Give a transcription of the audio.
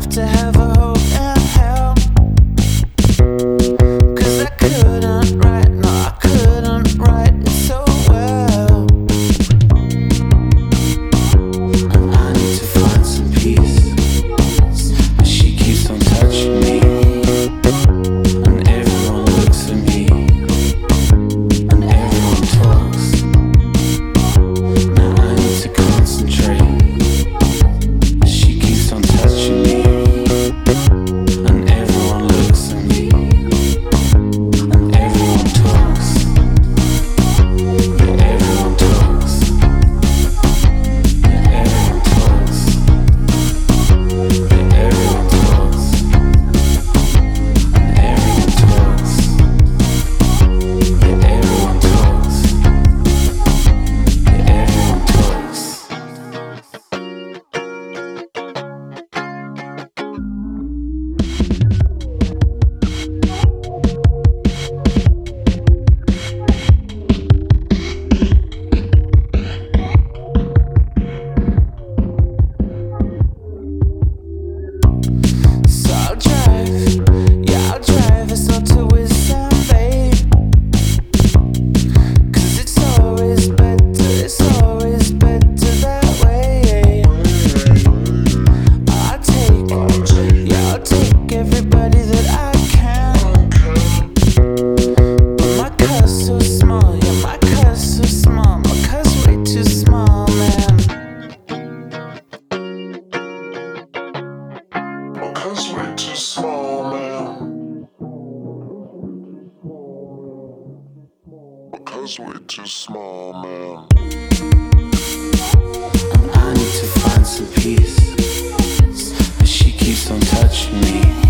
to have a hope in hell. 'Cause I couldn't write, no, I couldn't write it so well. And I need to find some peace, but she keeps on touching me. And everyone looks at me, and everyone talks. Now I need to concentrate, but she keeps on touching me. And everyone looks at me, and everyone talks. Yeah, everyone talks. Yeah, everyone talks. Yeah, everyone talks. And everyone talks. Yeah, everyone talks. Yeah, everyone talks. So I'll drive, yeah, I'll drive us all to Wissam Bay. 'Cause it's always better that way. I'll take everybody that I can. But my car's so small, yeah, my car's so small. My car's way too small, man. My car's way too small, man. My car's way too small, man. And I need to find some peace, but she keeps on touching me.